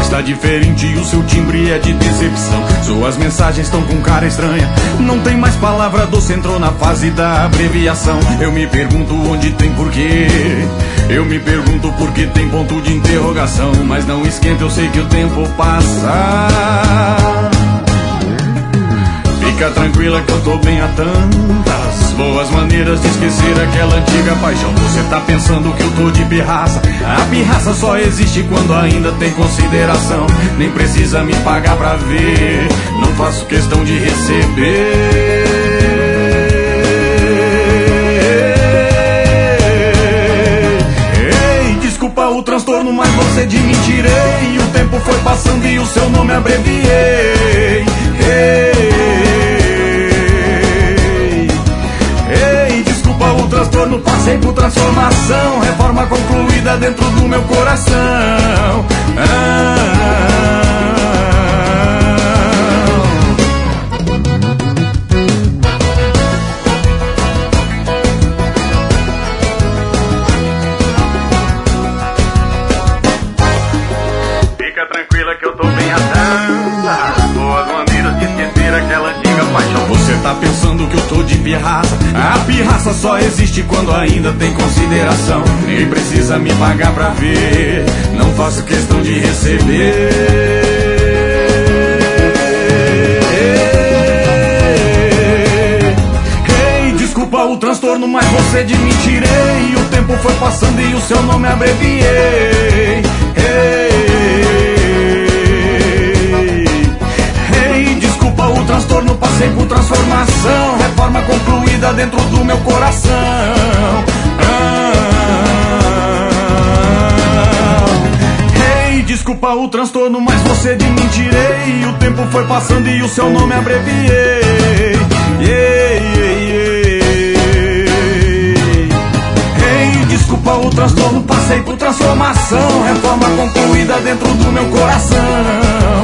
está diferente e o seu timbre é de decepção. Suas mensagens estão com cara estranha, não tem mais palavra doce, entrou na fase da abreviação. Eu me pergunto onde tem porquê, eu me pergunto por que tem ponto de interrogação. Mas não esquenta, eu sei que o tempo passa. Fica tranquila que eu tô bem há tantas boas maneiras de esquecer aquela antiga paixão. Você tá pensando que eu tô de pirraça, a pirraça só existe quando ainda tem consideração. Nem precisa me pagar pra ver, não faço questão de receber. Desculpa o transtorno, mas você de mim tirei. O tempo foi passando e o seu nome abreviei. Desculpa o transtorno, passei por transformação. Reforma concluída dentro do meu coração. Tranquila que eu tô bem atenta, boas maneiras de esquecer aquela antiga paixão. Você tá pensando que eu tô de pirraça, a pirraça só existe quando ainda tem consideração. Nem precisa me pagar pra ver, não faço questão de receber. Desculpa o transtorno, mas você de mim tirei. O tempo foi passando e o seu nome abreviei. Desculpa o transtorno, passei por transformação. Reforma concluída dentro do meu coração. Desculpa o transtorno, mas você de mim tirei. O tempo foi passando e o seu nome abreviei. Desculpa o transtorno, passei por transformação. Reforma concluída dentro do meu coração.